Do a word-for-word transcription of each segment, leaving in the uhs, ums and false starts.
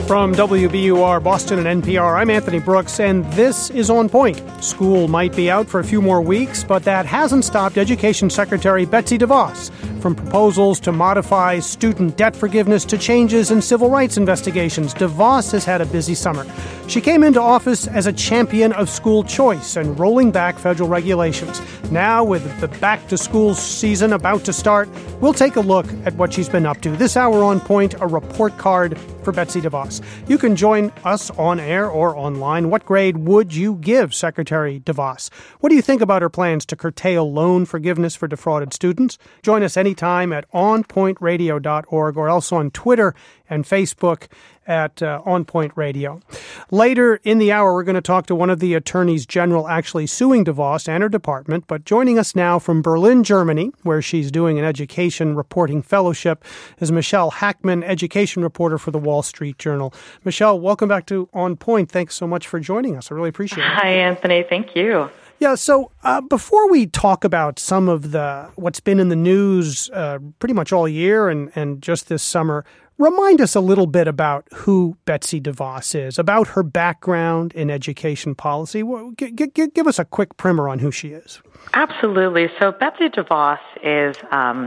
From W B U R, Boston, and N P R, I'm Anthony Brooks, and this is On Point. School might be out for a few more weeks, but that hasn't stopped Education Secretary Betsy DeVos from proposals to modify student debt forgiveness to changes in civil rights investigations. DeVos has had a busy summer. She came into office as a champion of school choice and rolling back federal regulations. Now, with the back-to-school season about to start, we'll take a look at what she's been up to. This hour on Point, a report card for Betsy DeVos. You can join us on air or online. What grade would you give Secretary DeVos? What do you think about her plans to curtail loan forgiveness for defrauded students? Join us anytime at on point radio dot org or else on Twitter and Facebook at uh, On Point Radio. Later in the hour, we're going to talk to one of the attorneys general actually suing DeVos and her department. But joining us now from Berlin, Germany, where she's doing an education reporting fellowship, is Michelle Hackman, education reporter for the Wall Street Journal. Michelle, welcome back to On Point. Thanks so much for joining us. I really appreciate it. Hi, Anthony. Thank you. Yeah, so uh, before we talk about some of the what's been in the news uh, pretty much all year and, and just this summer, remind us a little bit about who Betsy DeVos is, about her background in education policy. G- g- give us a quick primer on who she is. Absolutely. So Betsy DeVos is, um,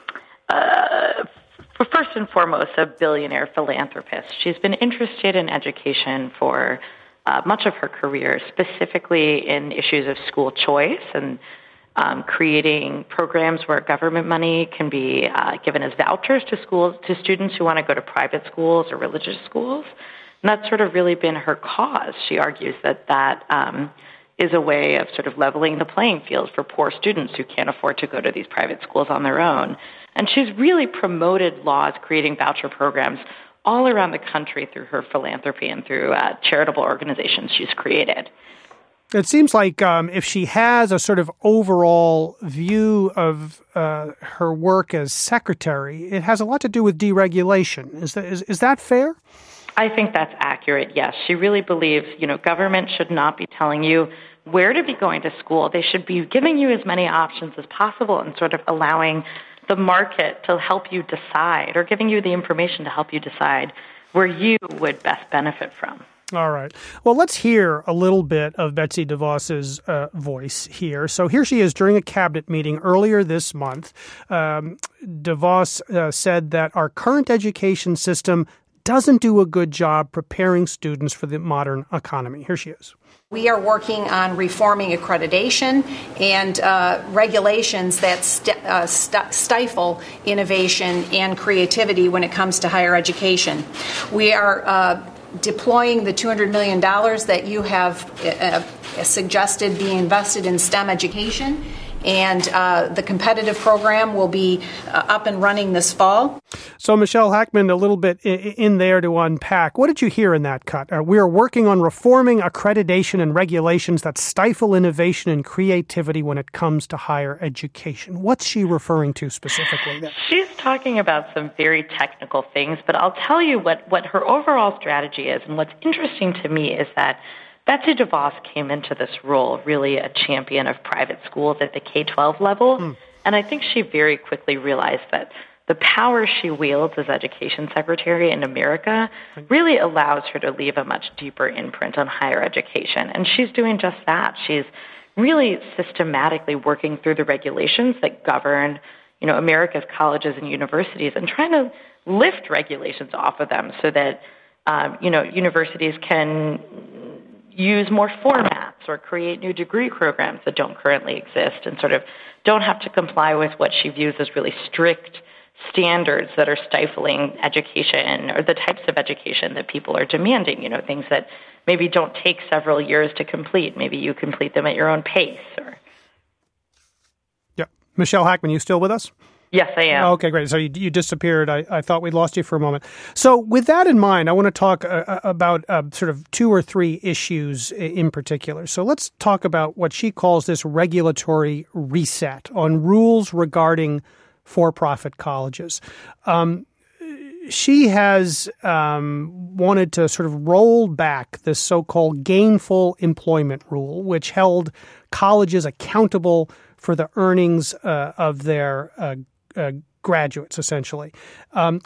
uh, first and foremost, a billionaire philanthropist. She's been interested in education for uh, much of her career, specifically in issues of school choice and Um, creating programs where government money can be uh, given as vouchers to schools, to students who want to go to private schools or religious schools. And that's sort of really been her cause. She argues that that um, is a way of sort of leveling the playing field for poor students who can't afford to go to these private schools on their own. And she's really promoted laws creating voucher programs all around the country through her philanthropy and through uh, charitable organizations she's created. It seems like um, if she has a sort of overall view of uh, her work as secretary, it has a lot to do with deregulation. Is that, is, is that fair? I think that's accurate, yes. She really believes, you know, government should not be telling you where to be going to school. They should be giving you as many options as possible and sort of allowing the market to help you decide or giving you the information to help you decide where you would best benefit from. All right. Well, let's hear a little bit of Betsy DeVos's uh, voice here. So here she is during a cabinet meeting earlier this month. Um, DeVos uh, said that our current education system doesn't do a good job preparing students for the modern economy. Here she is. We are working on reforming accreditation and uh, regulations that st- uh, st- stifle innovation and creativity when it comes to higher education. We are uh, deploying the two hundred million dollars that you have uh, suggested be invested in STEM education, and uh, the competitive program will be uh, up and running this fall. So, Michelle Hackman, a little bit in there to unpack. What did you hear in that cut? Uh, we are working on reforming accreditation and regulations that stifle innovation and creativity when it comes to higher education. What's she referring to specifically there? She's talking about some very technical things, but I'll tell you what, what her overall strategy is. And what's interesting to me is that Betsy DeVos came into this role really a champion of private schools at the K twelve level. Mm. And I think she very quickly realized that the power she wields as education secretary in America really allows her to leave a much deeper imprint on higher education. And she's doing just that. She's really systematically working through the regulations that govern, you know, America's colleges and universities and trying to lift regulations off of them so that, um, you know, universities can use more formats or create new degree programs that don't currently exist and sort of don't have to comply with what she views as really strict standards that are stifling education or the types of education that people are demanding, you know, things that maybe don't take several years to complete. Maybe you complete them at your own pace. Or... Yeah. Michelle Hackman, you still with us? Yes, I am. Okay, great. So you, you disappeared. I, I thought we lost you for a moment. So with that in mind, I want to talk uh, about uh, sort of two or three issues in particular. So let's talk about what she calls this regulatory reset on rules regarding for-profit colleges. Um, she has um, wanted to sort of roll back this so-called gainful employment rule, which held colleges accountable for the earnings uh, of their uh, uh, graduates, essentially. Um, can you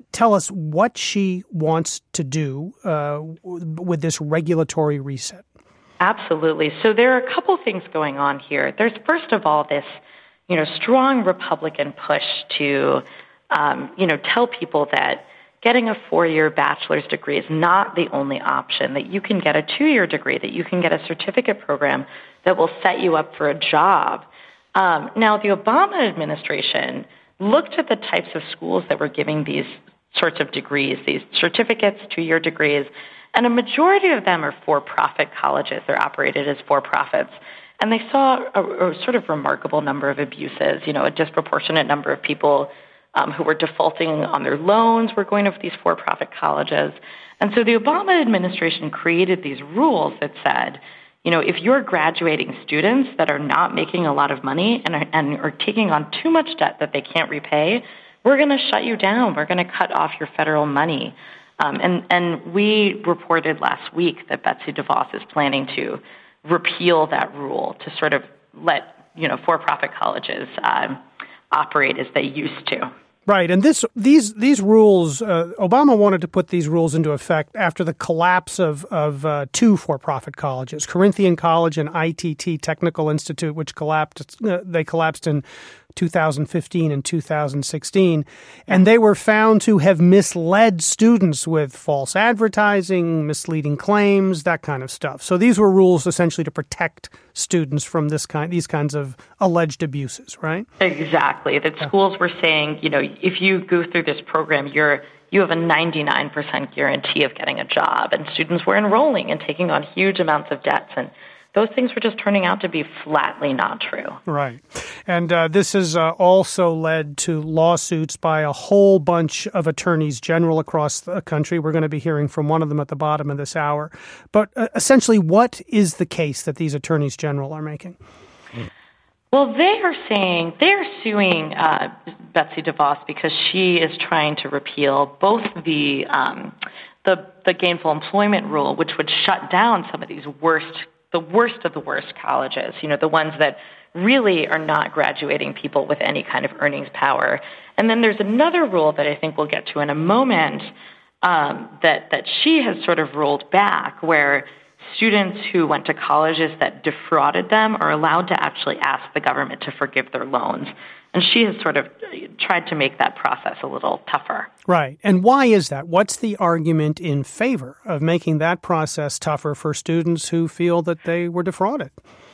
tell us what she wants to do uh, with this regulatory reset. Absolutely. So there are a couple things going on here. There's, first of all, this, you know, strong Republican push to, um, you know, tell people that getting a four-year bachelor's degree is not the only option, that you can get a two-year degree, that you can get a certificate program that will set you up for a job. Um, now, the Obama administration looked at the types of schools that were giving these sorts of degrees, these certificates, two-year degrees, and a majority of them are for-profit colleges. They're operated as for-profits. And they saw a, a sort of remarkable number of abuses, you know, a disproportionate number of people um, who were defaulting on their loans were going to these for-profit colleges. And so the Obama administration created these rules that said, you know, if you're graduating students that are not making a lot of money and are, and are taking on too much debt that they can't repay, we're going to shut you down. We're going to cut off your federal money. Um, and, and we reported last week that Betsy DeVos is planning to repeal that rule to sort of let, you know, for-profit colleges um, operate as they used to. Right, and this these these rules, uh, Obama wanted to put these rules into effect after the collapse of of uh, two for-profit colleges, Corinthian College and I T T Technical Institute, which collapsed. Uh, they collapsed in two thousand fifteen and two thousand sixteen, and they were found to have misled students with false advertising, misleading claims, that kind of stuff. So these were rules essentially to protect students from this kind, these kinds of alleged abuses, right? Exactly. That schools were saying, you know, if you go through this program, you're you have a ninety-nine percent guarantee of getting a job, and students were enrolling and taking on huge amounts of debts, and those things were just turning out to be flatly not true. Right. And uh, this has uh, also led to lawsuits by a whole bunch of attorneys general across the country. We're going to be hearing from one of them at the bottom of this hour. But uh, essentially, what is the case that these attorneys general are making? Well, they are saying they're suing uh, Betsy DeVos because she is trying to repeal both the, um, the the gainful employment rule, which would shut down some of these worst the worst of the worst colleges, you know, the ones that really are not graduating people with any kind of earnings power. And then there's another rule that I think we'll get to in a moment um, that, that she has sort of rolled back, where students who went to colleges that defrauded them are allowed to actually ask the government to forgive their loans. And she has sort of tried to make that process a little tougher. Right. And why is that? What's the argument in favor of making that process tougher for students who feel that they were defrauded?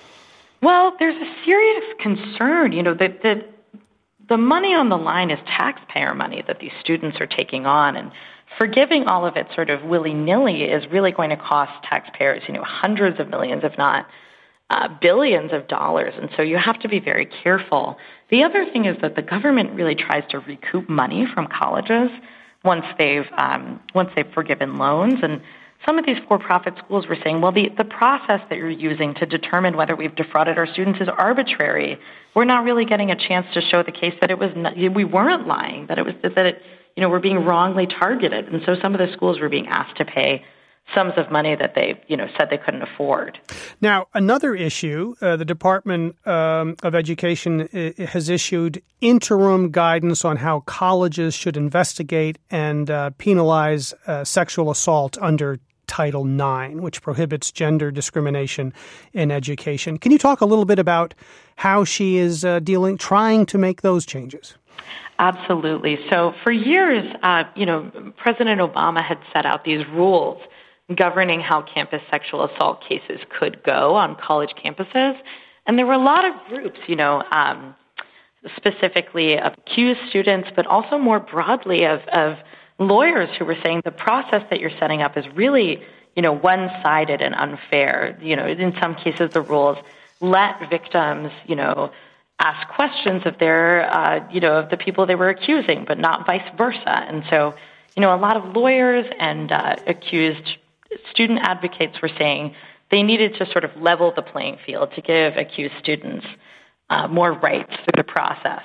Well, there's a serious concern, you know, that, that the money on the line is taxpayer money that these students are taking on, and forgiving all of it sort of willy-nilly is really going to cost taxpayers, you know, hundreds of millions, if not uh, billions of dollars. And so you have to be very careful. The other thing is that the government really tries to recoup money from colleges once they've um, once they've forgiven loans. And some of these for-profit schools were saying, well, the, the process that you're using to determine whether we've defrauded our students is arbitrary. We're not really getting a chance to show the case that it was not, we weren't lying, that it was that it, you know, we're being wrongly targeted. And so some of the schools were being asked to pay sums of money that they, you know, said they couldn't afford. Now, another issue, uh, the Department um, of Education uh, has issued interim guidance on how colleges should investigate and uh, penalize uh, sexual assault under Title nine, which prohibits gender discrimination in education. Can you talk a little bit about how she is uh, dealing, trying to make those changes? Absolutely. So for years, uh, you know, President Obama had set out these rules governing how campus sexual assault cases could go on college campuses. And there were a lot of groups, you know, um, specifically of accused students, but also more broadly of, of lawyers who were saying the process that you're setting up is really, you know, one-sided and unfair. You know, in some cases, the rules let victims, you know, ask questions of their, uh, you know, of the people they were accusing, but not vice versa. And so, you know, a lot of lawyers and uh, accused student advocates were saying they needed to sort of level the playing field to give accused students uh, more rights through the process.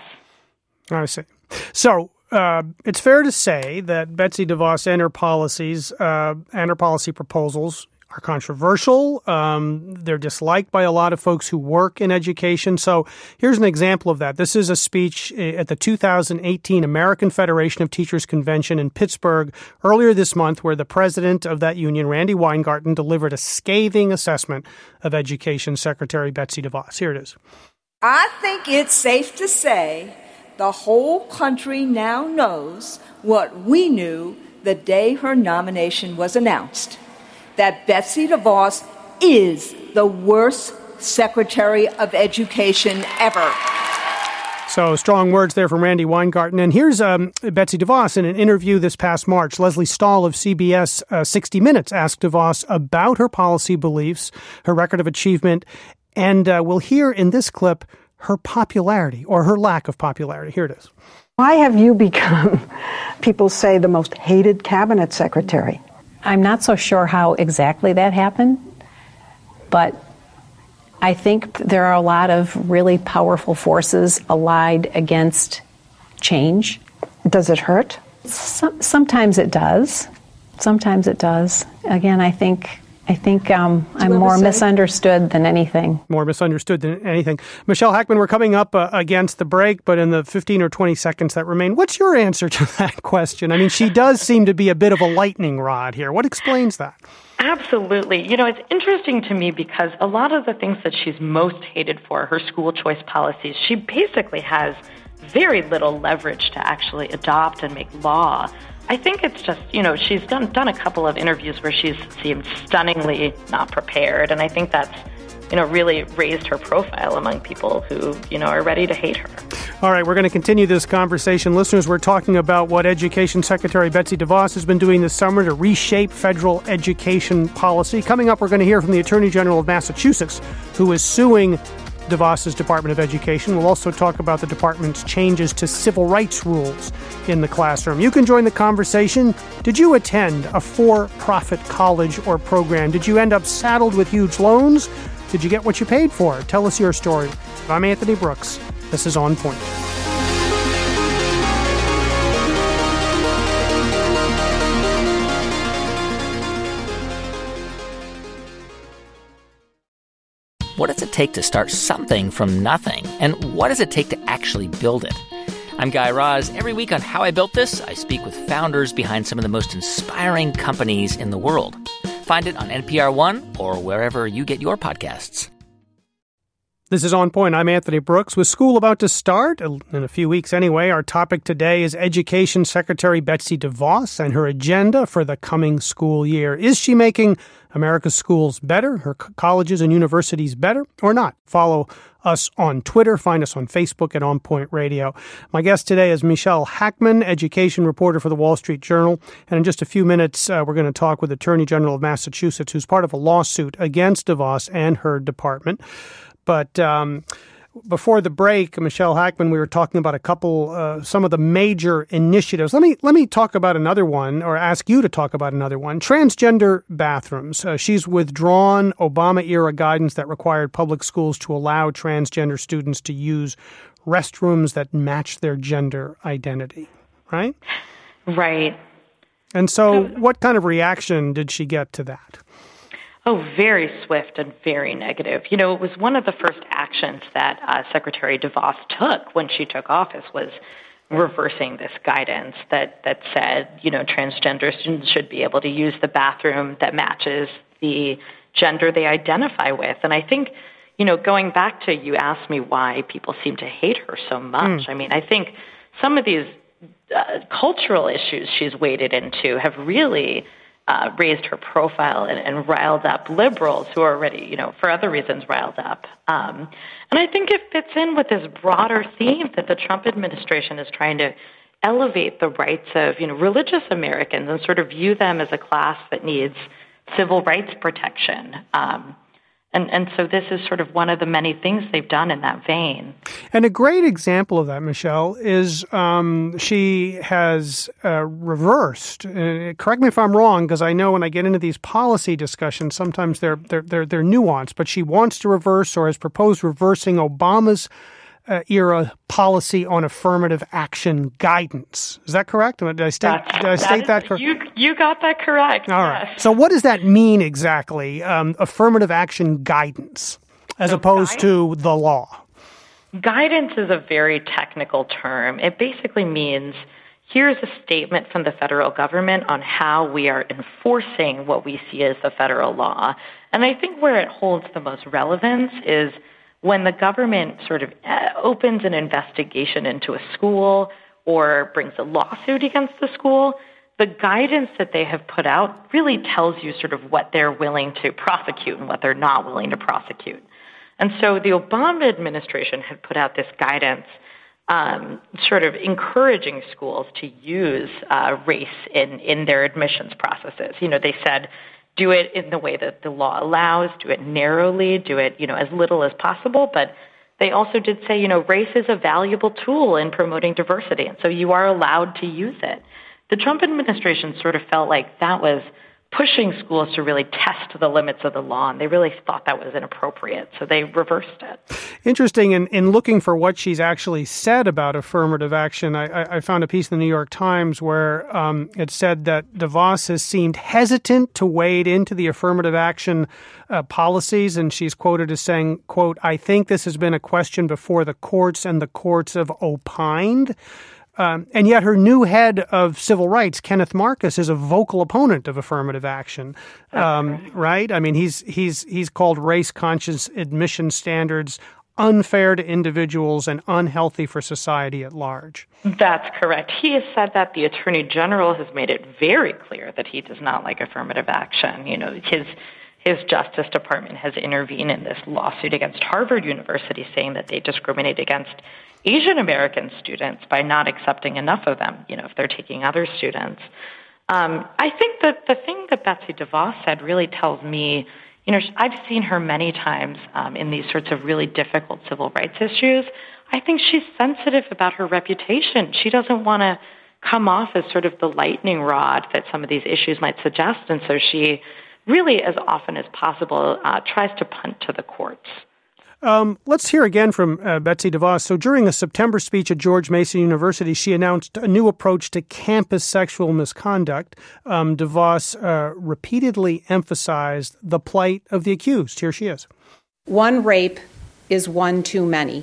I see. So uh, it's fair to say that Betsy DeVos and her policies uh, and her policy proposals are controversial. Um, they're disliked by a lot of folks who work in education. So here's an example of that. This is a speech at the two thousand eighteen American Federation of Teachers Convention in Pittsburgh earlier this month, where the president of that union, Randi Weingarten, delivered a scathing assessment of Education Secretary Betsy DeVos. Here it is. I think it's safe to say the whole country now knows what we knew the day her nomination was announced, that Betsy DeVos is the worst Secretary of Education ever. So strong words there from Randi Weingarten. And here's um, Betsy DeVos in an interview this past March. Leslie Stahl of C B S uh, sixty minutes asked DeVos about her policy beliefs, her record of achievement, and uh, we'll hear in this clip her popularity or her lack of popularity. Here it is. Why have you become, people say, the most hated cabinet secretary? I'm not so sure how exactly that happened, but I think there are a lot of really powerful forces allied against change. Does it hurt? Some, sometimes it does. Sometimes it does. Again, I think I think um, I'm more say? misunderstood than anything. More misunderstood than anything. Michelle Hackman, we're coming up uh, against the break, but in the fifteen or twenty seconds that remain, what's your answer to that question? I mean, she does seem to be a bit of a lightning rod here. What explains that? Absolutely. You know, it's interesting to me because a lot of the things that she's most hated for, her school choice policies, she basically has very little leverage to actually adopt and make law. I think it's just, you know, she's done done a couple of interviews where she's seemed stunningly not prepared, and I think that's, you know, really raised her profile among people who, you know, are ready to hate her. All right, we're going to continue this conversation. Listeners, we're talking about what Education Secretary Betsy DeVos has been doing this summer to reshape federal education policy. Coming up, we're going to hear from the Attorney General of Massachusetts, who is suing DeVos's Department of Education. We'll also talk about the department's changes to civil rights rules in the classroom. You can join the conversation. Did you attend a for-profit college or program? Did you end up saddled with huge loans? Did you get what you paid for? Tell us your story. I'm Anthony Brooks. This is On Point. What does it take to start something from nothing? And what does it take to actually build it? I'm Guy Raz. Every week on How I Built This, I speak with founders behind some of the most inspiring companies in the world. Find it on N P R One or wherever you get your podcasts. This is On Point. I'm Anthony Brooks. With school about to start, in a few weeks anyway, our topic today is Education Secretary Betsy DeVos and her agenda for the coming school year. Is she making America's schools better, her colleges and universities better, or not? Follow us on Twitter. Find us on Facebook at On Point Radio. My guest today is Michelle Hackman, education reporter for the Wall Street Journal. And in just a few minutes, uh, we're going to talk with the Attorney General of Massachusetts, who's part of a lawsuit against DeVos and her department. But um, before the break, Michelle Hackman, we were talking about a couple, uh, some of the major initiatives. Let me let me talk about another one, or ask you to talk about another one. Transgender bathrooms. Uh, she's withdrawn Obama-era guidance that required public schools to allow transgender students to use restrooms that match their gender identity, right? Right. And so what kind of reaction did she get to that? Oh, very swift and very negative. You know, it was one of the first actions that uh, Secretary DeVos took when she took office was reversing this guidance that, that said, you know, transgender students should be able to use the bathroom that matches the gender they identify with. And I think, you know, going back to, you asked me why people seem to hate her so much. Mm. I mean, I think some of these uh, cultural issues she's waded into have really Uh, raised her profile and, and riled up liberals who are already, you know, for other reasons riled up. Um, and I think it fits in with this broader theme that the Trump administration is trying to elevate the rights of, you know, religious Americans and sort of view them as a class that needs civil rights protection. Um, and, and so this is sort of one of the many things they've done in that vein. And a great example of that, Michelle, is um, she has uh, reversed. Uh, correct me if I'm wrong, because I know when I get into these policy discussions, sometimes they're they're they're, they're nuanced. But she wants to reverse, or has proposed reversing, Obama's uh, era policy on affirmative action guidance. Is that correct? Did I state, did I state that, that correct? You, you got that correct. All yes. right. So what does that mean exactly, um, affirmative action guidance, as so opposed guidance, to the law? Guidance is a very technical term. It basically means here's a statement from the federal government on how we are enforcing what we see as the federal law. And I think where it holds the most relevance is when the government sort of opens an investigation into a school or brings a lawsuit against the school, the guidance that they have put out really tells you sort of what they're willing to prosecute and what they're not willing to prosecute. And so the Obama administration had put out this guidance um, sort of encouraging schools to use uh, race in, in their admissions processes. You know, they said, do it in the way that the law allows, do it narrowly, do it, you know, as little as possible. But they also did say, you know, race is a valuable tool in promoting diversity, and so you are allowed to use it. The Trump administration sort of felt like that was pushing schools to really test the limits of the law, and they really thought that was inappropriate, so they reversed it. Interesting. In, in looking for what she's actually said about affirmative action, I, I found a piece in the New York Times where um, it said that DeVos has seemed hesitant to wade into the affirmative action uh, policies, and she's quoted as saying, quote, "I think this has been a question before the courts, and the courts have opined." Um, and yet her new head of civil rights, Kenneth Marcus, is a vocal opponent of affirmative action, um, right? I mean, he's he's he's called race-conscious admission standards unfair to individuals and unhealthy for society at large. That's correct. He has said that. The Attorney General has made it very clear that he does not like affirmative action. You know, his his Justice Department has intervened in this lawsuit against Harvard University, saying that they discriminate against Asian American students by not accepting enough of them, you know, if they're taking other students. Um, I think that the thing that Betsy DeVos said really tells me, you know, I've seen her many times um, in these sorts of really difficult civil rights issues. I think she's sensitive about her reputation. She doesn't want to come off as sort of the lightning rod that some of these issues might suggest, and so she really, as often as possible, uh, tries to punt to the courts. Um, let's hear again from uh, Betsy DeVos. So during a September speech at George Mason University, she announced a new approach to campus sexual misconduct. Um, DeVos uh, repeatedly emphasized the plight of the accused. Here she is. One rape is one too many.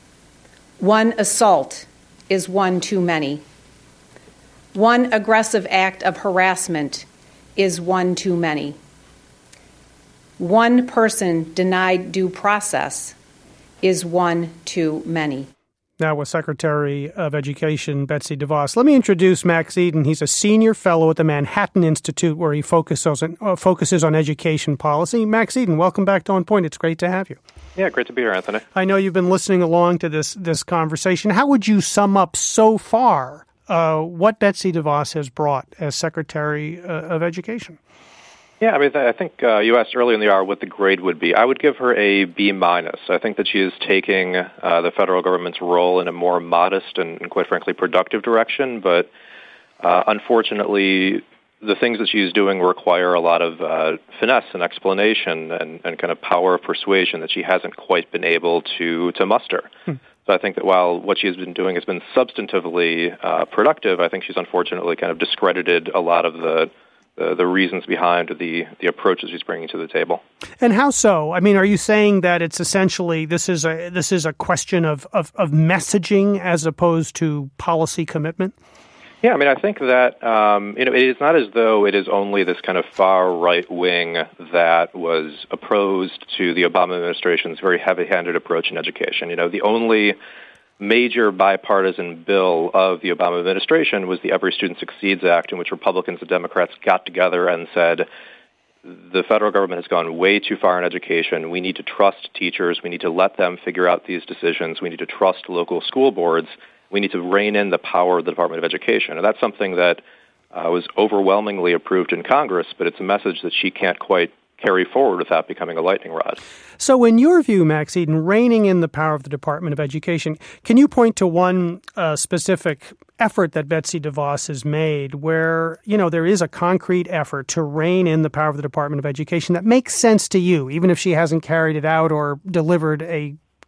One assault is one too many. One aggressive act of harassment is one too many. One person denied due process is one too many. Now with Secretary of Education Betsy DeVos. Let me introduce Max Eden. He's a senior fellow at the Manhattan Institute, where he focuses on, uh, focuses on education policy. Max Eden, welcome back to On Point. It's great to have you. Yeah, great to be here, Anthony. I know you've been listening along to this this conversation. How would you sum up so far uh, what Betsy DeVos has brought as Secretary uh, of Education? Yeah, I mean, I think uh, you asked earlier in the hour what the grade would be. I would give her a B minus. I think that she is taking uh, the federal government's role in a more modest and, and quite frankly, productive direction. But uh, unfortunately, the things that she's doing require a lot of uh, finesse and explanation and, and kind of power of persuasion that she hasn't quite been able to to muster. Hmm. So I think that while what she has been doing has been substantively uh, productive, I think she's unfortunately kind of discredited a lot of the The, the reasons behind the the approaches she's bringing to the table. And how so? I mean, are you saying that it's essentially this is a this is a question of, of, of messaging as opposed to policy commitment? Yeah, I mean, I think that um, you know it is not as though it is only this kind of far right wing that was opposed to the Obama administration's very heavy-handed approach in education. You know, the only major bipartisan bill of the Obama administration was the Every Student Succeeds Act, in which Republicans and Democrats got together and said, the federal government has gone way too far in education. We need to trust teachers. We need to let them figure out these decisions. We need to trust local school boards. We need to rein in the power of the Department of Education. And that's something that uh, was overwhelmingly approved in Congress, but it's a message that she can't quite carry forward without becoming a lightning rod. So in your view, Max Eden, reining in the power of the Department of Education, can you point to one uh, specific effort that Betsy DeVos has made where, you know, there is a concrete effort to rein in the power of the Department of Education that makes sense to you, even if she hasn't carried it out or delivered a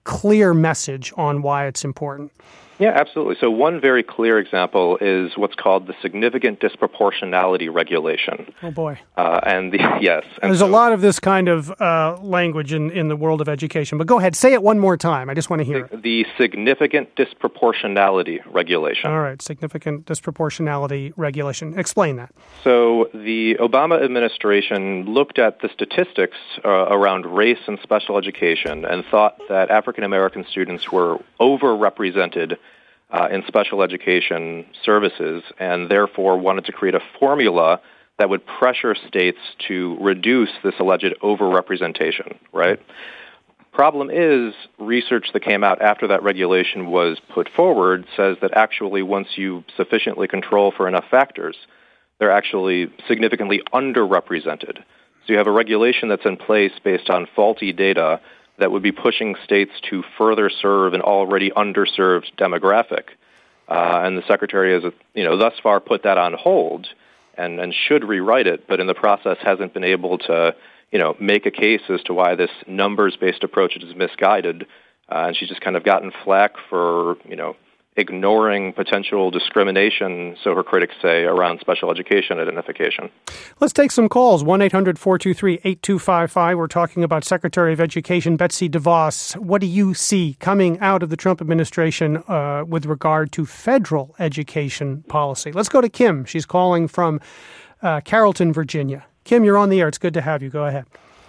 clear message on why it's important. Yeah, absolutely. So one very clear example is what's called the significant disproportionality regulation. Oh, boy. Uh, and the, yes. And There's so, a lot of this kind of uh, language in, in the world of education. But go ahead, say it one more time. I just want to hear the, it. The significant disproportionality regulation. All right, significant disproportionality regulation. Explain that. So the Obama administration looked at the statistics uh, around race and special education and thought that African American students were overrepresented Uh, in special education services, and therefore wanted to create a formula that would pressure states to reduce this alleged overrepresentation, right? Problem is, research that came out after that regulation was put forward says that actually once you sufficiently control for enough factors, they're actually significantly underrepresented. So you have a regulation that's in place based on faulty data that would be pushing states to further serve an already underserved demographic. Uh, and the Secretary has, you know, thus far put that on hold and, and should rewrite it, but in the process hasn't been able to, you know, make a case as to why this numbers-based approach is misguided. Uh, and she's just kind of gotten flack for, you know, ignoring potential discrimination, so her critics say, around special education identification. Let's take some calls. one eight hundred four two three eight two five five. We're talking about Secretary of Education Betsy DeVos. What do you see coming out of the Trump administration uh, with regard to federal education policy? Let's go to Kim. She's calling from uh, Carrollton, Virginia. Kim, you're on the air. It's good to have you. Go ahead.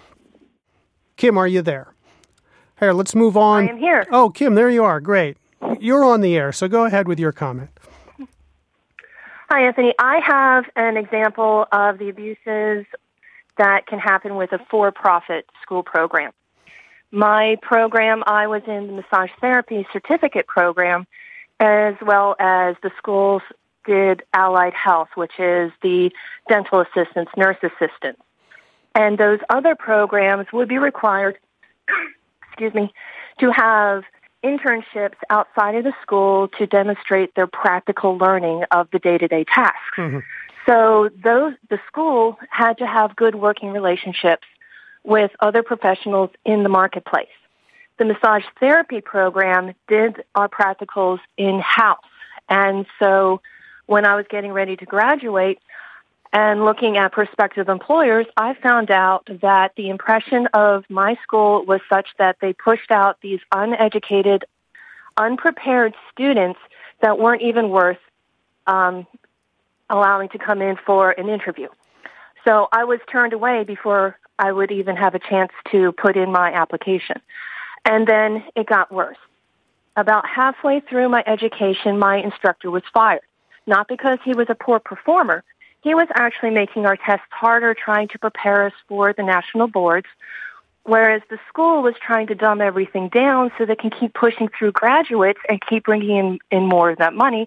Kim, are you there? Here, let's move on. I am here. Oh, Kim, there you are. Great. You're on the air, so go ahead with your comment. Hi, Anthony. I have an example of the abuses that can happen with a for-profit school program. My program, I was in the massage therapy certificate program, as well as the schools did allied health, which is the dental assistants, nurse assistants. And those other programs would be required, excuse me, to have internships outside of the school to demonstrate their practical learning of the day-to-day tasks. Mm-hmm. So those the school had to have good working relationships with other professionals in the marketplace. The massage therapy program did our practicals in-house. And so when I was getting ready to graduate and looking at prospective employers, I found out that the impression of my school was such that they pushed out these uneducated, unprepared students that weren't even worth um, allowing to come in for an interview. So I was turned away before I would even have a chance to put in my application. And then it got worse. About halfway through my education, my instructor was fired. Not because he was a poor performer. He was actually making our tests harder, trying to prepare us for the national boards, whereas the school was trying to dumb everything down so they can keep pushing through graduates and keep bringing in, in more of that money.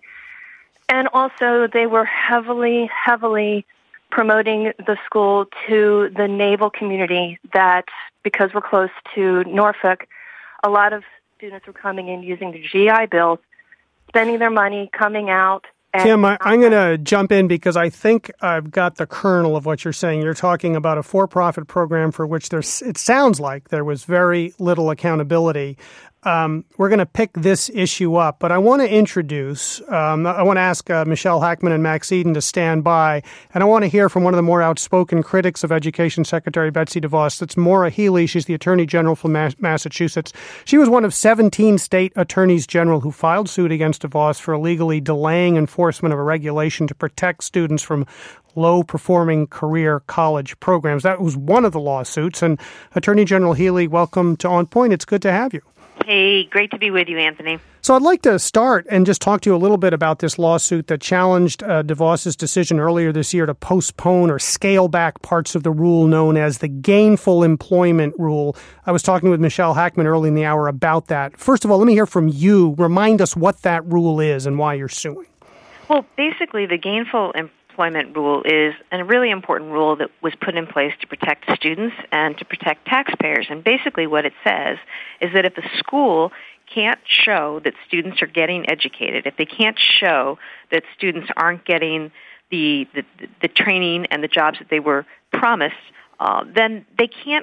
And also they were heavily, heavily promoting the school to the naval community that, because we're close to Norfolk, a lot of students were coming in using the G I Bill, spending their money, coming out. Kim, I, I'm going to jump in because I think I've got the kernel of what you're saying. You're talking about a for-profit program for which there's, it sounds like there was very little accountability. Um, we're going to pick this issue up, but I want to introduce, um, I want to ask uh, Michelle Hackman and Max Eden to stand by, and I want to hear from one of the more outspoken critics of Education Secretary Betsy DeVos. That's Maura Healey. She's the Attorney General from Ma- Massachusetts. She was one of seventeen state attorneys general who filed suit against DeVos for illegally delaying enforcement of a regulation to protect students from low-performing career college programs. That was one of the lawsuits, and Attorney General Healey, welcome to On Point. It's good to have you. Hey, great to be with you, Anthony. So I'd like to start and just talk to you a little bit about this lawsuit that challenged uh, DeVos's decision earlier this year to postpone or scale back parts of the rule known as the gainful employment rule. I was talking with Michelle Hackman early in the hour about that. First of all, let me hear from you. Remind us what that rule is and why you're suing. Well, basically, the gainful employment Employment rule is a really important rule that was put in place to protect students and to protect taxpayers. And basically what it says is that if a school can't show that students are getting educated, if they can't show that students aren't getting the the, the training and the jobs that they were promised, uh, then they can't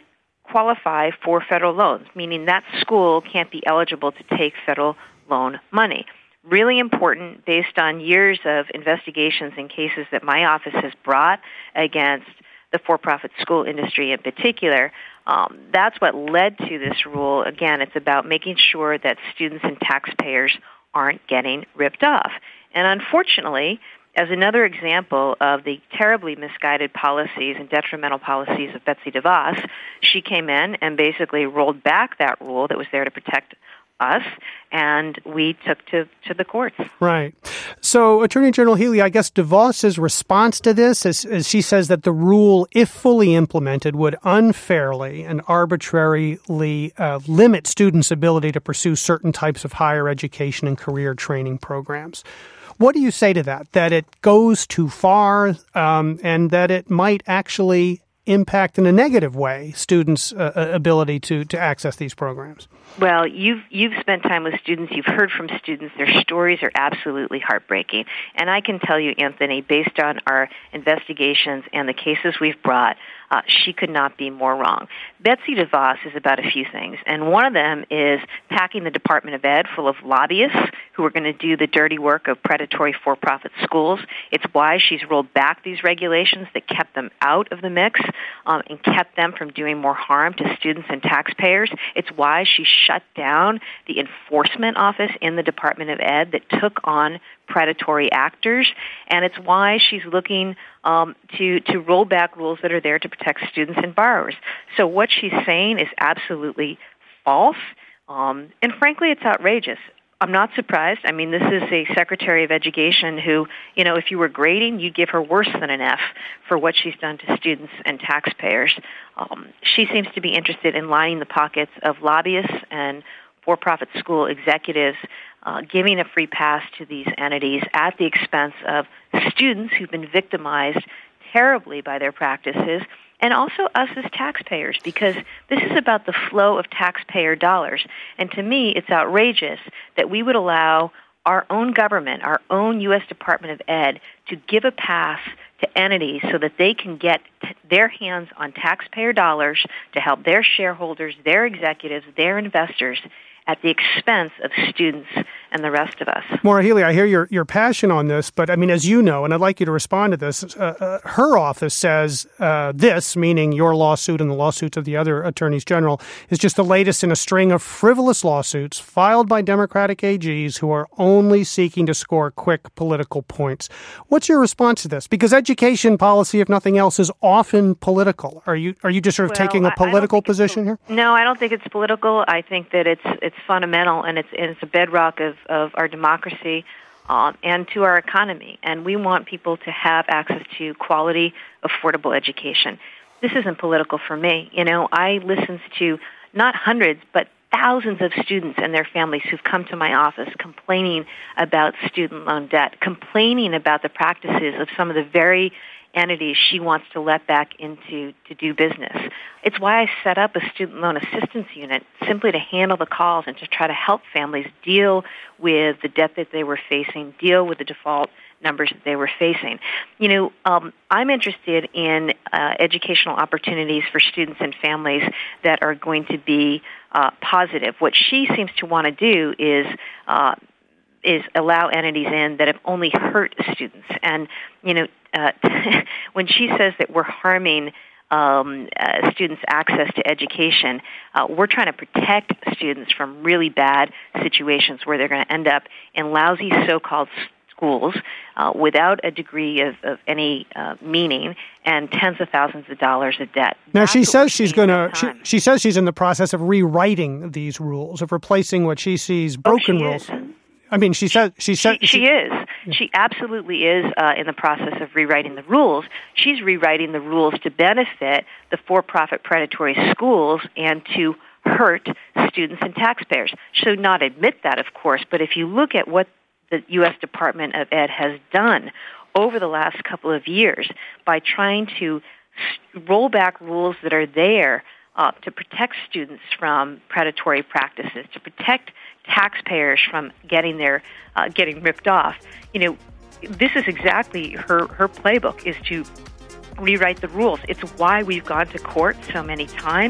qualify for federal loans, meaning that school can't be eligible to take federal loan money. Really important based on years of investigations and cases that my office has brought against the for-profit school industry in particular. Um, that's what led to this rule. Again, it's about making sure that students and taxpayers aren't getting ripped off. And unfortunately, as another example of the terribly misguided policies and detrimental policies of Betsy DeVos, she came in and basically rolled back that rule that was there to protect us, and we took to, to the courts. Right. So, Attorney General Healey, I guess DeVos's response to this is, is she says that the rule, if fully implemented, would unfairly and arbitrarily uh, limit students' ability to pursue certain types of higher education and career training programs. What do you say to that? That it goes too far um, and that it might actually impact in a negative way students' uh, ability to, to access these programs? Well, you've you've spent time with students. You've heard from students. Their stories are absolutely heartbreaking. And I can tell you, Anthony, based on our investigations and the cases we've brought, uh, she could not be more wrong. Betsy DeVos is about a few things, and one of them is packing the Department of Ed full of lobbyists who are going to do the dirty work of predatory for-profit schools. It's why she's rolled back these regulations that kept them out of the mix um, and kept them from doing more harm to students and taxpayers. It's why she shut down the enforcement office in the Department of Ed that took on predatory actors, and it's why she's looking um, to to roll back rules that are there to protect students and borrowers. So what she's saying is absolutely false, um, and frankly, it's outrageous. I'm not surprised. I mean, this is a Secretary of Education who, you know, if you were grading, you'd give her worse than an F for what she's done to students and taxpayers. Um, she seems to be interested in lining the pockets of lobbyists and for-profit school executives, uh, giving a free pass to these entities at the expense of students who've been victimized terribly by their practices, and also us as taxpayers, because this is about the flow of taxpayer dollars. And to me, it's outrageous that we would allow our own government, our own U S Department of Ed, to give a pass to entities so that they can get t- their hands on taxpayer dollars to help their shareholders, their executives, their investors at the expense of students and the rest of us. Maura Healey, I hear your, your passion on this, but I mean, as you know, and I'd like you to respond to this, uh, uh, her office says uh, this, meaning your lawsuit and the lawsuits of the other attorneys general, is just the latest in a string of frivolous lawsuits filed by Democratic A Gs who are only seeking to score quick political points. What's your response to this? Because education policy, if nothing else, is often political. Are you are you just sort of well, taking a political position po- here? No, I don't think it's political. I think that it's it's fundamental, and it's and it's a bedrock of of our democracy um, and to our economy. And we want people to have access to quality, affordable education. This isn't political for me. You know, I listen to not hundreds, but thousands of students and their families who've come to my office complaining about student loan debt, complaining about the practices of some of the very entities she wants to let back into to do business. It's why I set up a student loan assistance unit, simply to handle the calls and to try to help families deal with the debt that they were facing, deal with the default numbers that they were facing. You know, um, I'm interested in uh, educational opportunities for students and families that are going to be uh, positive. What she seems to want to do is uh, is allow entities in that have only hurt students. And, you know, uh, when she says that we're harming um, uh, students' access to education, uh, we're trying to protect students from really bad situations where they're going to end up in lousy so-called schools uh, without a degree of, of any uh, meaning and tens of thousands of dollars of debt. Now, That's she says she's going to, she, she says she's in the process of rewriting these rules, of replacing what she sees broken oh, she rules. Is. I mean, she says she said she, she, she is. She absolutely is uh, in the process of rewriting the rules. She's rewriting the rules to benefit the for-profit predatory schools and to hurt students and taxpayers. She should not admit that, of course, but if you look at what the U S Department of Ed has done over the last couple of years by trying to roll back rules that are there uh, to protect students from predatory practices, to protect taxpayers from getting their uh, getting ripped off. You know, this is exactly her her playbook, is to rewrite the rules. It's why we've gone to court so many times.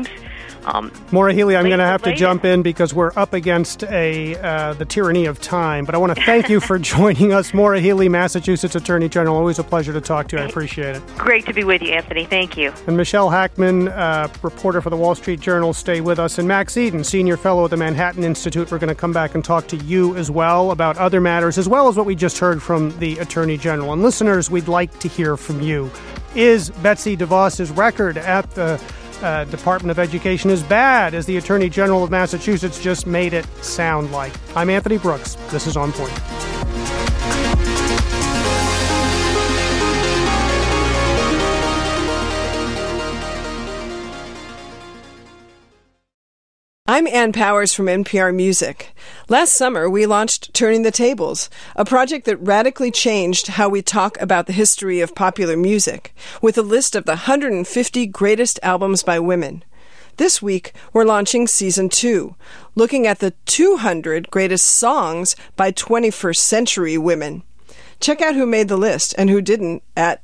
Um, Maura Healey, I'm going to have to latest. jump in because we're up against a uh, the tyranny of time. But I want to thank you for joining us. Maura Healey, Massachusetts Attorney General. Always a pleasure to talk to you. I appreciate it. Great to be with you, Anthony. Thank you. And Michelle Hackman, uh, reporter for the Wall Street Journal, stay with us. And Max Eden, Senior Fellow at the Manhattan Institute. We're going to come back and talk to you as well about other matters, as well as what we just heard from the Attorney General. And listeners, we'd like to hear from you. Is Betsy DeVos's record at the uh, Department of Education as bad as the Attorney General of Massachusetts just made it sound like? I'm Anthony Brooks. This is On Point. I'm Ann Powers from N P R Music. Last summer, we launched Turning the Tables, a project that radically changed how we talk about the history of popular music, with a list of the one hundred fifty greatest albums by women. This week, we're launching Season two, looking at the two hundred greatest songs by twenty-first century women. Check out who made the list and who didn't at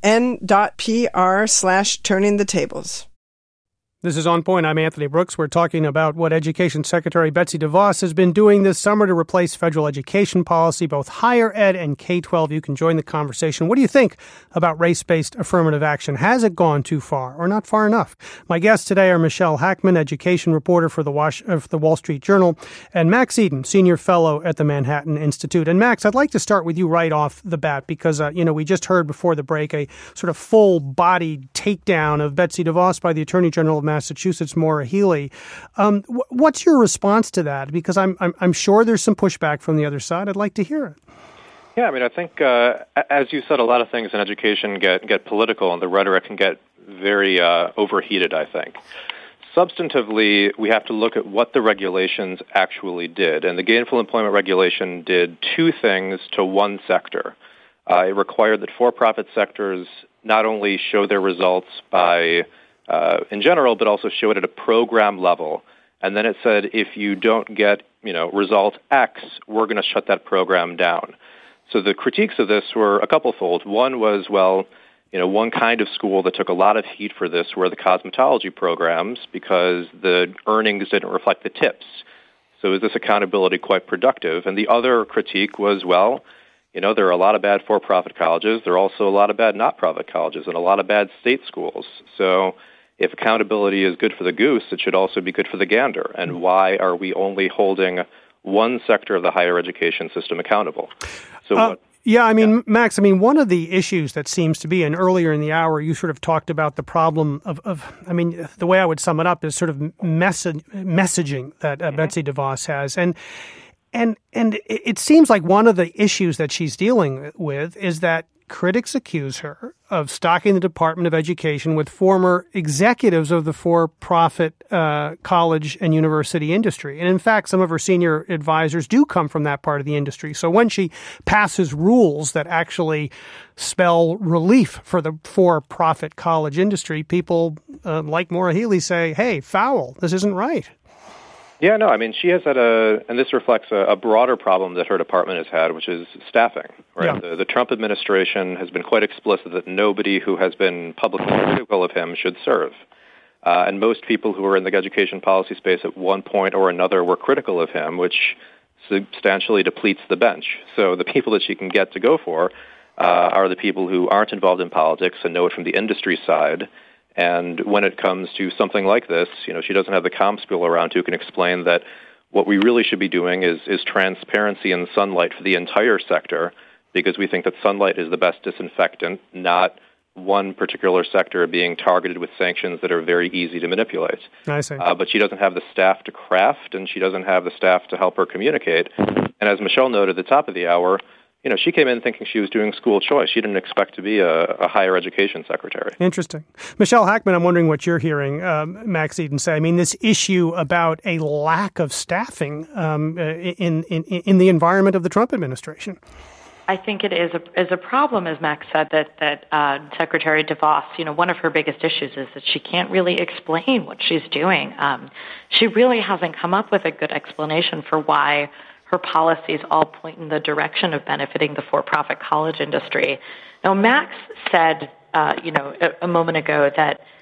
n.pr slash turning the tables. This is On Point. I'm Anthony Brooks. We're talking about what Education Secretary Betsy DeVos has been doing this summer to replace federal education policy, both higher ed and K twelve. You can join the conversation. What do you think about race-based affirmative action? Has it gone too far or not far enough? My guests today are Michelle Hackman, education reporter for the, Was- uh, for the Wall Street Journal, and Max Eden, senior fellow at the Manhattan Institute. And Max, I'd like to start with you right off the bat because, uh, you know, we just heard before the break a sort of full-bodied takedown of Betsy DeVos by the Attorney General of Massachusetts, Maura Healey. Um, w- what's your response to that? Because I'm, I'm I'm sure there's some pushback from the other side. I'd like to hear it. Yeah, I mean, I think, uh, as you said, a lot of things in education get, get political, and the rhetoric can get very uh, overheated, I think. Substantively, we have to look at what the regulations actually did, and the gainful employment regulation did two things to one sector. Uh, it required that for-profit sectors not only show their results by Uh, in general, but also show it at a program level. And then it said, if you don't get, you know, result X, we're going to shut that program down. So the critiques of this were a couple-fold. One was, well, you know, one kind of school that took a lot of heat for this were the cosmetology programs because the earnings didn't reflect the tips. So is this accountability quite productive? And the other critique was, well, you know, there are a lot of bad for-profit colleges. There are also a lot of bad not-profit colleges and a lot of bad state schools. So if accountability is good for the goose, it should also be good for the gander. And why are we only holding one sector of the higher education system accountable? So, uh, what, yeah, I mean, yeah. Max, I mean, one of the issues that seems to be, and earlier in the hour, you sort of talked about the problem of, of I mean, the way I would sum it up is sort of message, messaging that uh, mm-hmm. Betsy DeVos has. And And and it seems like one of the issues that she's dealing with is that critics accuse her of stocking the Department of Education with former executives of the for-profit uh, college and university industry. And in fact, some of her senior advisors do come from that part of the industry. So when she passes rules that actually spell relief for the for-profit college industry, people uh, like Maura Healey say, hey, foul, this isn't right. Yeah, no, I mean, she has had a, and this reflects a, a broader problem that her department has had, which is staffing, right? Yeah. The, the Trump administration has been quite explicit that nobody who has been publicly critical of him should serve. Uh, and most people who are in the education policy space at one point or another were critical of him, which substantially depletes the bench. So the people that she can get to go for uh, are the people who aren't involved in politics and know it from the industry side. And when it comes to something like this, you know, she doesn't have the comms people around who can explain that what we really should be doing is, is transparency and sunlight for the entire sector, because we think that sunlight is the best disinfectant, not one particular sector being targeted with sanctions that are very easy to manipulate. I see. Uh, but she doesn't have the staff to craft, and she doesn't have the staff to help her communicate. And as Michelle noted at the top of the hour, you know, she came in thinking she was doing school choice. She didn't expect to be a, a higher education secretary. Interesting. Michelle Hackman, I'm wondering what you're hearing um, Max Eden say. I mean, this issue about a lack of staffing um, in, in in the environment of the Trump administration. I think it is a is a problem, as Max said, that that uh, Secretary DeVos, you know, one of her biggest issues is that she can't really explain what she's doing. Um, she really hasn't come up with a good explanation for why her policies all point in the direction of benefiting the for-profit college industry. Now, Max said, uh, you know, a, a moment ago that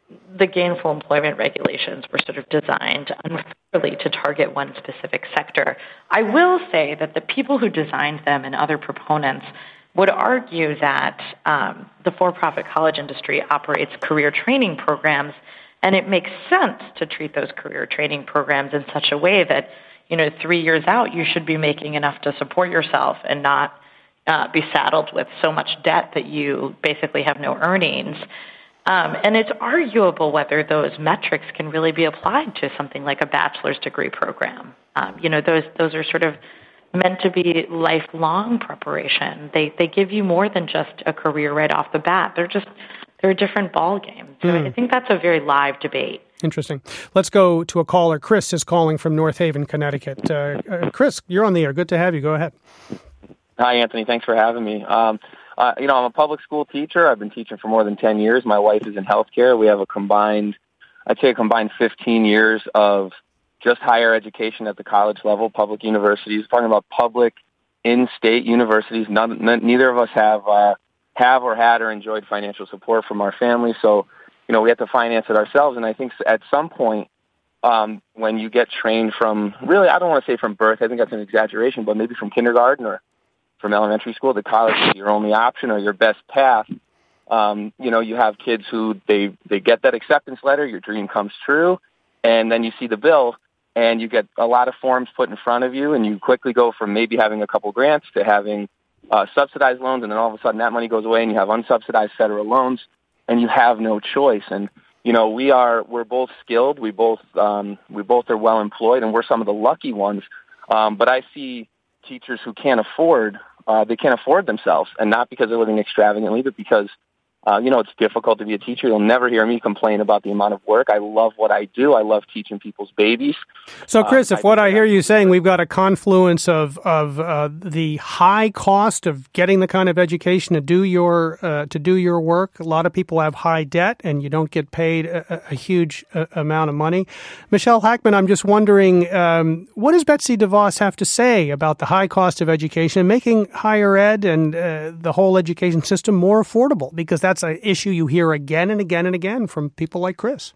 the gainful employment regulations were sort of designed unfairly to target one specific sector. I will say that the people who designed them and other proponents would argue that um, the for-profit college industry operates career training programs, and it makes sense to treat those career training programs in such a way that, you know, three years out, you should be making enough to support yourself and not uh, be saddled with so much debt that you basically have no earnings. Um, and it's arguable whether those metrics can really be applied to something like a bachelor's degree program. Um, you know, those those are sort of meant to be lifelong preparation. They they give you more than just a career right off the bat. They're just they're a different ball game. So mm. I think that's a very live debate. Interesting. Let's go to a caller. Chris is calling from North Haven, Connecticut. Uh, uh, Chris, you're on the air. Good to have you. Go ahead. Hi, Anthony. Thanks for having me. Um, uh, you know, I'm a public school teacher. I've been teaching for more than ten years. My wife is in healthcare. We have a combined, I'd say a combined fifteen years of just higher education at the college level, public universities. Talking about public in-state universities. None, none, neither of us have uh, have or had or enjoyed financial support from our family. So, you know, we have to finance it ourselves. And I think at some point, um, when you get trained from, really, I don't want to say from birth, I think that's an exaggeration, but maybe from kindergarten or from elementary school, the college is your only option or your best path. Um, you know, you have kids who they, they get that acceptance letter, your dream comes true, and then you see the bill, and you get a lot of forms put in front of you, and you quickly go from maybe having a couple grants to having uh, subsidized loans, and then all of a sudden that money goes away, and you have unsubsidized federal loans, and you have no choice. And you know, we are we're both skilled, we both um, we both are well employed, and we're some of the lucky ones. Um, but I see teachers who can't afford uh, they can't afford themselves, and not because they're living extravagantly, but because Uh, you know, it's difficult to be a teacher. You'll never hear me complain about the amount of work. I love what I do. I love teaching people's babies. So, Chris, uh, if I what I hear you saying, we've got a confluence of of uh, the high cost of getting the kind of education to do your uh, to do your work. A lot of people have high debt, and you don't get paid a, a huge uh, amount of money. Michelle Hackman, I'm just wondering, um, what does Betsy DeVos have to say about the high cost of education, making higher ed and uh, the whole education system more affordable? Because that's an issue you hear again and again and again from people like Chris.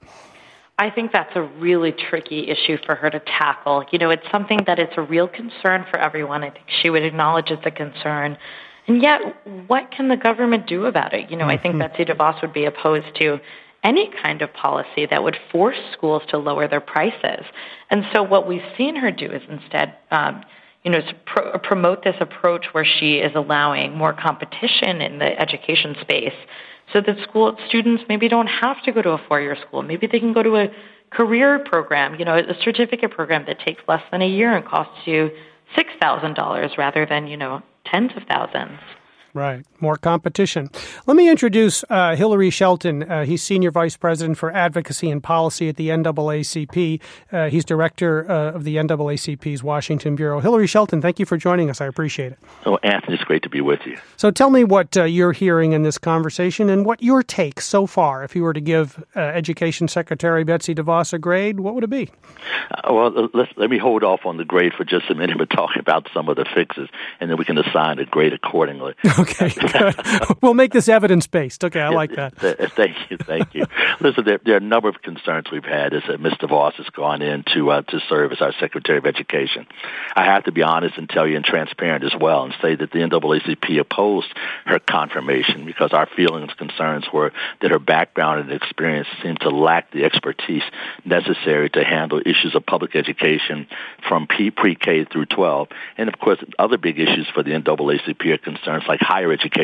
I think that's a really tricky issue for her to tackle. You know, it's something that it's a real concern for everyone. I think she would acknowledge it's a concern. And yet, what can the government do about it? You know, mm-hmm. I think Betsy DeVos would be opposed to any kind of policy that would force schools to lower their prices. And so what we've seen her do is instead, um, you know, to pro- promote this approach where she is allowing more competition in the education space so that school students maybe don't have to go to a four-year school. Maybe they can go to a career program, you know, a certificate program that takes less than a year and costs you six thousand dollars rather than, you know, tens of thousands. Right. More competition. Let me introduce uh, Hillary Shelton. Uh, he's Senior Vice President for Advocacy and Policy at the N double A C P. Uh, he's Director uh, of the N double A C P's Washington Bureau. Hillary Shelton, thank you for joining us. I appreciate it. Oh, Anthony, it's great to be with you. So tell me what uh, you're hearing in this conversation and what your take so far. If you were to give uh, Education Secretary Betsy DeVos a grade, what would it be? Uh, well, let's, let me hold off on the grade for just a minute and talk about some of the fixes, and then we can assign a grade accordingly. Okay. We'll make this evidence-based. Okay, I like that. Thank you. Thank you. Listen, there, there are a number of concerns we've had as uh, Miz DeVos has gone in to, uh, to serve as our Secretary of Education. I have to be honest and tell you and transparent as well and say that the N double A C P opposed her confirmation because our feelings and concerns were that her background and experience seemed to lack the expertise necessary to handle issues of public education from pre-K through twelve. And, of course, other big issues for the N double A C P are concerns like higher education.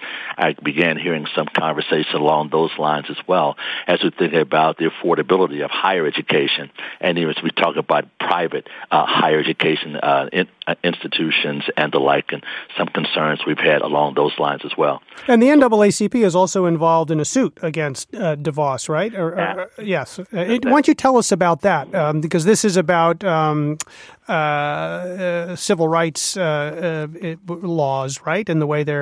I began hearing some conversation along those lines as well as we think about the affordability of higher education, and even as we talk about private uh, higher education uh, in, uh, institutions and the like, and some concerns we've had along those lines as well. And the N double A C P is also involved in a suit against uh, DeVos, right? Or, or, uh, yes. It, why don't you tell us about that? Um, because this is about um, uh, uh, civil rights uh, uh, laws, right, and the way they're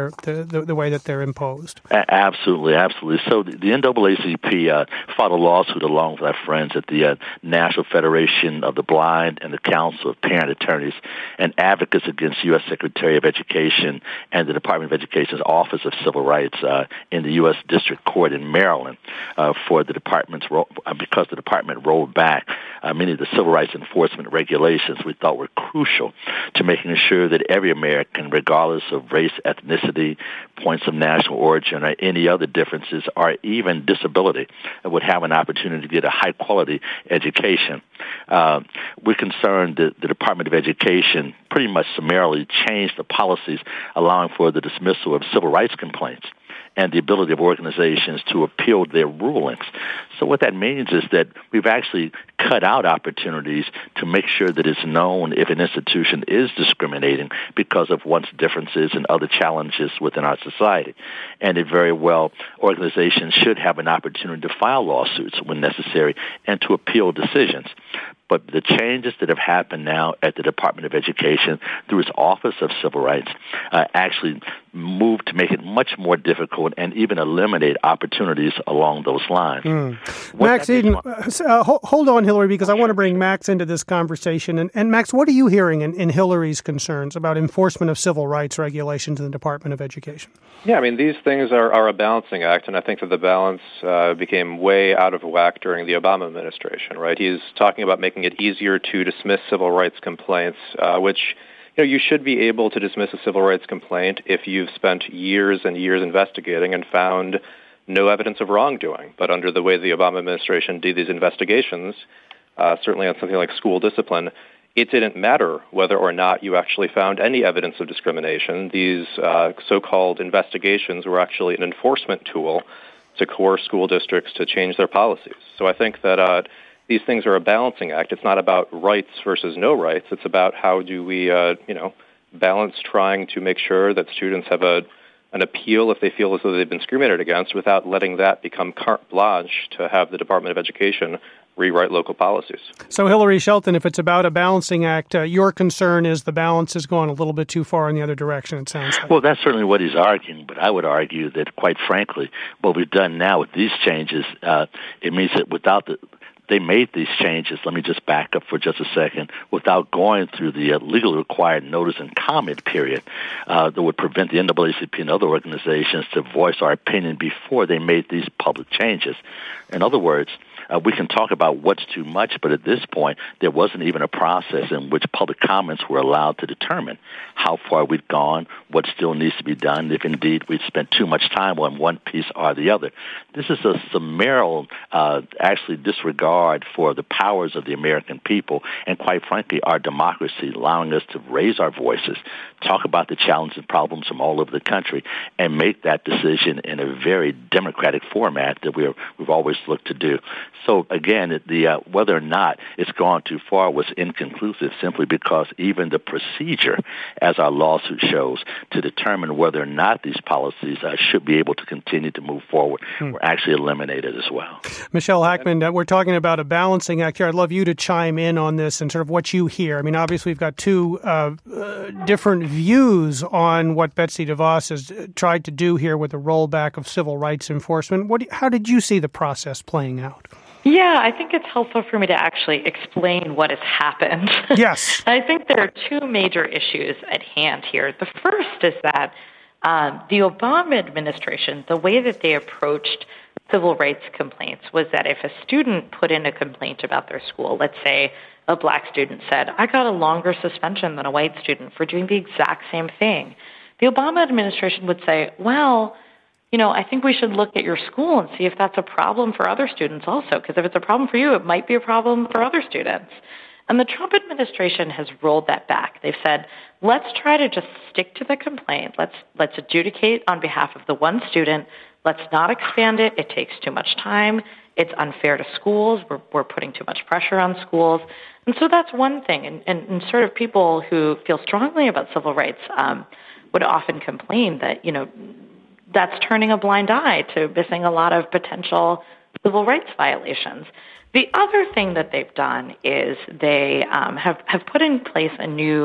they're the, the, the way that they're imposed. Absolutely, absolutely. So the, the N double A C P uh, filed a lawsuit along with our friends at the uh, National Federation of the Blind and the Council of Parent Attorneys and Advocates against U S Secretary of Education and the Department of Education's Office of Civil Rights uh, in the U S District Court in Maryland uh, for the department's ro- because the department rolled back uh, many of the civil rights enforcement regulations we thought were crucial to making sure that every American, regardless of race, ethnicity, points of national origin, or any other differences, or even disability, would have an opportunity to get a high-quality education. Uh, we're concerned that the Department of Education pretty much summarily changed the policies allowing for the dismissal of civil rights complaints and the ability of organizations to appeal their rulings. So what that means is that we've actually cut out opportunities to make sure that it's known if an institution is discriminating because of one's differences and other challenges within our society. And it very well, organizations should have an opportunity to file lawsuits when necessary and to appeal decisions. But the changes that have happened now at the Department of Education through its Office of Civil Rights uh, actually move to make it much more difficult and even eliminate opportunities along those lines. Mm. Max Eden, uh, hold on, Hillary, because I want to bring Max into this conversation. And, and Max, what are you hearing in, in Hillary's concerns about enforcement of civil rights regulations in the Department of Education? Yeah, I mean, these things are, are a balancing act, and I think that the balance uh, became way out of whack during the Obama administration, right? He's talking about making it easier to dismiss civil rights complaints, uh, which, you know, you should be able to dismiss a civil rights complaint if you've spent years and years investigating and found no evidence of wrongdoing. But under the way the Obama administration did these investigations, uh, certainly on something like school discipline, it didn't matter whether or not you actually found any evidence of discrimination. These uh, so-called investigations were actually an enforcement tool to coerce school districts to change their policies. So I think that uh, these things are a balancing act. It's not about rights versus no rights. It's about how do we, uh, you know, balance trying to make sure that students have a an appeal if they feel as though they've been discriminated against without letting that become carte blanche to have the Department of Education rewrite local policies. So, Hillary Shelton, if it's about a balancing act, uh, your concern is the balance has gone a little bit too far in the other direction, it sounds like. Well, that's certainly what he's arguing, but I would argue that, quite frankly, what we've done now with these changes, uh, it means that without the They made these changes, let me just back up for just a second, without going through the uh, legally required notice and comment period uh, that would prevent the N double A C P and other organizations to voice our opinion before they made these public changes. In other words, uh, we can talk about what's too much, but at this point, there wasn't even a process in which public comments were allowed to determine how far we'd gone, what still needs to be done, if indeed we'd spent too much time on one piece or the other. This is a summarial, uh, actually disregard for the powers of the American people and, quite frankly, our democracy, allowing us to raise our voices, talk about the challenges and problems from all over the country, and make that decision in a very democratic format that we're, we've always looked to do. So, again, the uh, whether or not it's gone too far was inconclusive simply because even the procedure, as our lawsuit shows, to determine whether or not these policies uh, should be able to continue to move forward hmm. were actually eliminated as well. Michelle Hackman, uh, we're talking about a balancing act here. I'd love you to chime in on this and sort of what you hear. I mean, obviously, we've got two uh, uh, different views on what Betsy DeVos has tried to do here with the rollback of civil rights enforcement. What? Do you, how did you see the process playing out? Yeah, I think it's helpful for me to actually explain what has happened. Yes. I think there are two major issues at hand here. The first is that um, the Obama administration, the way that they approached civil rights complaints was that if a student put in a complaint about their school, let's say a black student said, I got a longer suspension than a white student for doing the exact same thing, the Obama administration would say, well, you know, I think we should look at your school and see if that's a problem for other students also, because if it's a problem for you, it might be a problem for other students. And the Trump administration has rolled that back. They've said, let's try to just stick to the complaint. Let's let's adjudicate on behalf of the one student. Let's not expand it. It takes too much time. It's unfair to schools. We're, we're putting too much pressure on schools. And so that's one thing. And, and, and sort of people who feel strongly about civil rights um, would often complain that, you know, that's turning a blind eye to missing a lot of potential civil rights violations. The other thing that they've done is they um, have, have put in place a new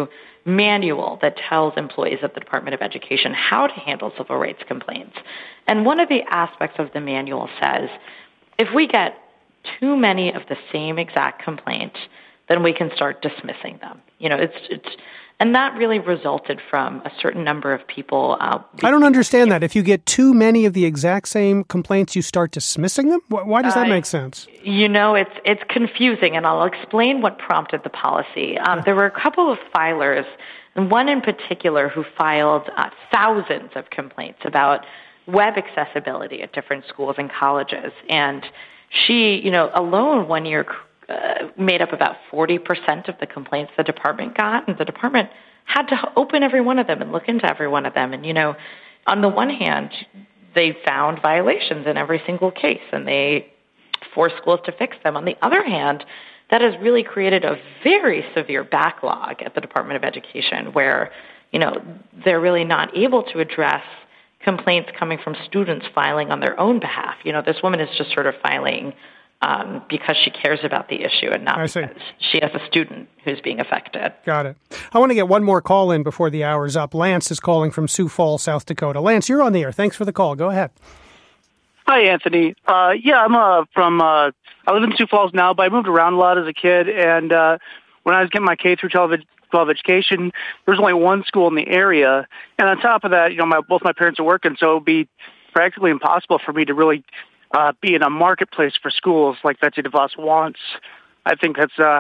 manual that tells employees at the Department of Education how to handle civil rights complaints. And one of the aspects of the manual says, if we get too many of the same exact complaint, then we can start dismissing them. You know, it's it's, and that really resulted from a certain number of people. Uh, I don't understand that. If you get too many of the exact same complaints, you start dismissing them? Why does that uh, make sense? You know, it's it's confusing, and I'll explain what prompted the policy. Um, there were a couple of filers, and one in particular who filed uh, thousands of complaints about web accessibility at different schools and colleges, and she, you know, alone one year uh, made up about forty percent of the complaints the department got, and the department had to open every one of them and look into every one of them. And, you know, on the one hand, they found violations in every single case, and they forced schools to fix them. On the other hand, that has really created a very severe backlog at the Department of Education where, you know, they're really not able to address complaints coming from students filing on their own behalf. You know, this woman is just sort of filing um, because she cares about the issue and not because she has a student who's being affected. Got it. I want to get one more call in before the hour's up. Lance is calling from Sioux Falls, South Dakota. Lance, you're on the air. Thanks for the call. Go ahead. Hi, Anthony. Uh, yeah, I'm uh, from, uh, I live in Sioux Falls now, but I moved around a lot as a kid, and uh, when I was getting my K through twelve education, there was only one school in the area, and on top of that, you know, my, both my parents are working, so it would be practically impossible for me to really uh, be in a marketplace for schools like Betsy DeVos wants. I think that's uh,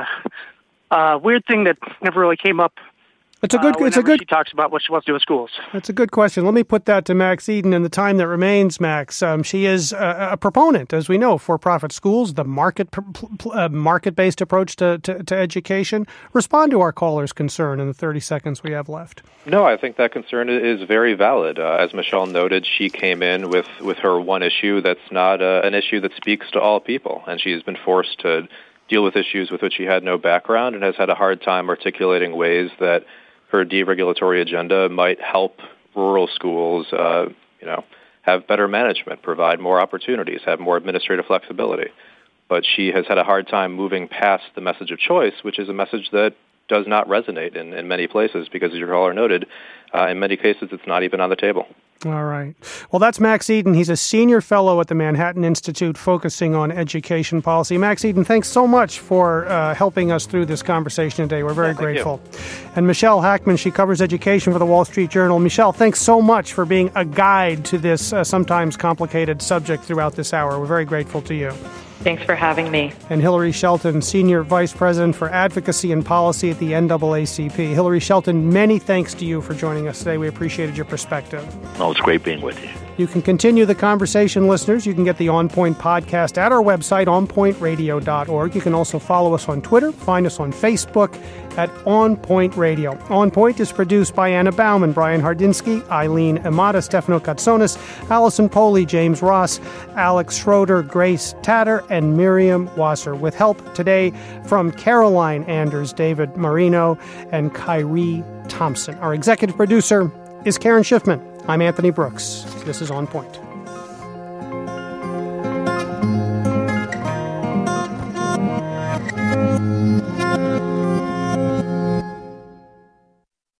a weird thing that never really came up. It's a good. Uh, it's a good. She talks about what she wants to do with schools. That's a good question. Let me put that to Max Eden in the time that remains. Max, um, she is a, a proponent, as we know, for-profit schools, the market uh, market-based approach to, to, to education. Respond to our caller's concern in the thirty seconds we have left. No, I think that concern is very valid. Uh, as Michelle noted, she came in with, with her one issue that's not uh, an issue that speaks to all people, and she's been forced to deal with issues with which she had no background and has had a hard time articulating ways that her deregulatory agenda might help rural schools, uh, you know, have better management, provide more opportunities, have more administrative flexibility. But she has had a hard time moving past the message of choice, which is a message that does not resonate in, in many places because, as your caller noted, uh, in many cases it's not even on the table. All right. Well, that's Max Eden. He's a senior fellow at the Manhattan Institute focusing on education policy. Max Eden, thanks so much for uh, helping us through this conversation today. We're very yeah, grateful. You. And Michelle Hackman, she covers education for the Wall Street Journal. Michelle, thanks so much for being a guide to this uh, sometimes complicated subject throughout this hour. We're very grateful to you. Thanks for having me. And Hillary Shelton, Senior Vice President for Advocacy and Policy at the N double A C P. Hillary Shelton, many thanks to you for joining us today. We appreciated your perspective. Oh, it's great being with you. You can continue the conversation, listeners. You can get the On Point podcast at our website, on point radio dot org. You can also follow us on Twitter, find us on Facebook at On Point Radio. On Point is produced by Anna Bauman, Brian Hardinsky, Eileen Amata, Stefano Katsonis, Allison Poley, James Ross, Alex Schroeder, Grace Tatter, and Miriam Wasser, with help today from Caroline Anders, David Marino, and Kyrie Thompson. Our executive producer is Karen Schiffman. I'm Anthony Brooks. This is On Point.